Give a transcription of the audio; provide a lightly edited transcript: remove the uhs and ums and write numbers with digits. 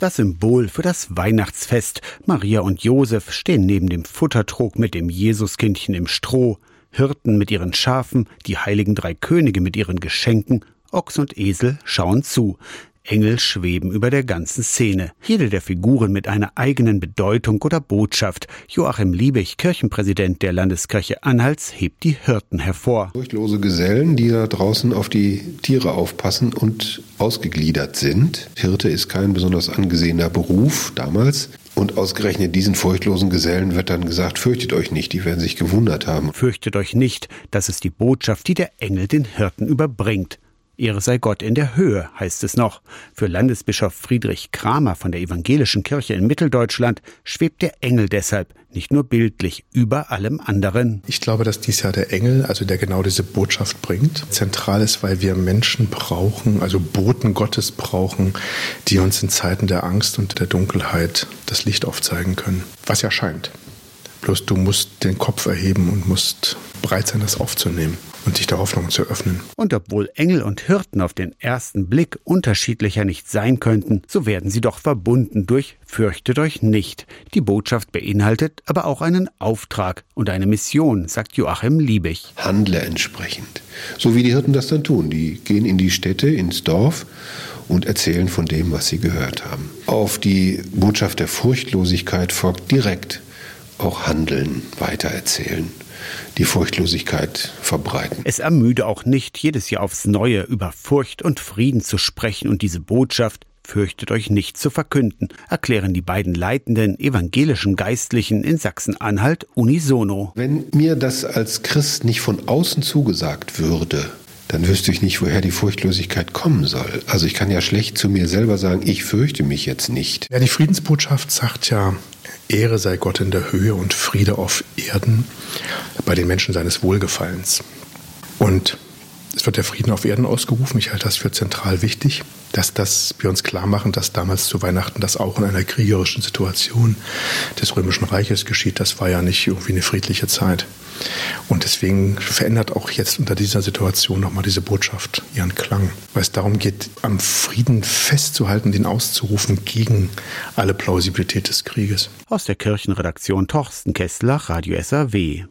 Das Symbol für das Weihnachtsfest. Maria und Josef stehen neben dem Futtertrog mit dem Jesuskindchen im Stroh. Hirten mit ihren Schafen, die heiligen drei Könige mit ihren Geschenken, Ochs und Esel schauen zu. Engel schweben über der ganzen Szene. Jede der Figuren mit einer eigenen Bedeutung oder Botschaft. Joachim Liebig, Kirchenpräsident der Landeskirche Anhalts, hebt die Hirten hervor. Furchtlose Gesellen, die da draußen auf die Tiere aufpassen und ausgegliedert sind. Hirte ist kein besonders angesehener Beruf damals. Und ausgerechnet diesen furchtlosen Gesellen wird dann gesagt, fürchtet euch nicht, die werden sich gewundert haben. Fürchtet euch nicht, das ist die Botschaft, die der Engel den Hirten überbringt. Ehre sei Gott in der Höhe, heißt es noch. Für Landesbischof Friedrich Kramer von der Evangelischen Kirche in Mitteldeutschland schwebt der Engel deshalb nicht nur bildlich über allem anderen. Ich glaube, dass dies Jahr der Engel, also der genau diese Botschaft bringt, zentral ist, weil wir Menschen brauchen, also Boten Gottes brauchen, die uns in Zeiten der Angst und der Dunkelheit das Licht aufzeigen können, was ja scheint. Bloß du musst den Kopf erheben und musst bereit sein, das aufzunehmen und dich der Hoffnung zu öffnen. Und obwohl Engel und Hirten auf den ersten Blick unterschiedlicher nicht sein könnten, so werden sie doch verbunden durch Fürchtet euch nicht. Die Botschaft beinhaltet aber auch einen Auftrag und eine Mission, sagt Joachim Liebig. Handle entsprechend. So wie die Hirten das dann tun. Die gehen in die Städte, ins Dorf und erzählen von dem, was sie gehört haben. Auf die Botschaft der Furchtlosigkeit folgt direkt auch handeln, weitererzählen, die Furchtlosigkeit verbreiten. Es ermüde auch nicht, jedes Jahr aufs Neue über Furcht und Frieden zu sprechen und diese Botschaft, fürchtet euch nicht, zu verkünden, erklären die beiden leitenden evangelischen Geistlichen in Sachsen-Anhalt unisono. Wenn mir das als Christ nicht von außen zugesagt würde, dann wüsste ich nicht, woher die Furchtlosigkeit kommen soll. Also ich kann ja schlecht zu mir selber sagen, ich fürchte mich jetzt nicht. Ja, die Friedensbotschaft sagt ja, Ehre sei Gott in der Höhe und Friede auf Erden bei den Menschen seines Wohlgefallens. Und es wird der Frieden auf Erden ausgerufen. Ich halte das für zentral wichtig, dass wir uns klar machen, dass damals zu Weihnachten das auch in einer kriegerischen Situation des Römischen Reiches geschieht. Das war ja nicht irgendwie eine friedliche Zeit. Und deswegen verändert auch jetzt unter dieser Situation nochmal diese Botschaft ihren Klang. Weil es darum geht, am Frieden festzuhalten, den auszurufen gegen alle Plausibilität des Krieges. Aus der Kirchenredaktion Torsten Kessler, Radio SAW.